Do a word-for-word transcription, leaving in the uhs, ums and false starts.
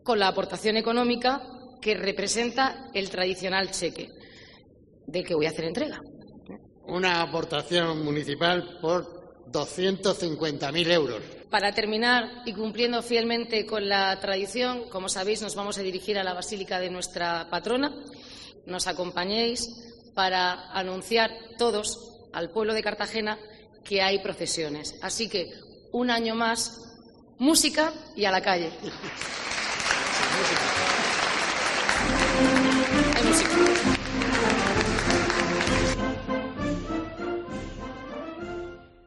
con la aportación económica que representa el tradicional cheque, del que voy a hacer entrega. Una aportación municipal por doscientos cincuenta mil euros. Para terminar, y cumpliendo fielmente con la tradición, como sabéis, nos vamos a dirigir a la Basílica de nuestra patrona. Nos acompañéis para anunciar todos al pueblo de Cartagena que hay procesiones. Así que, un año más, música y a la calle. Hay música.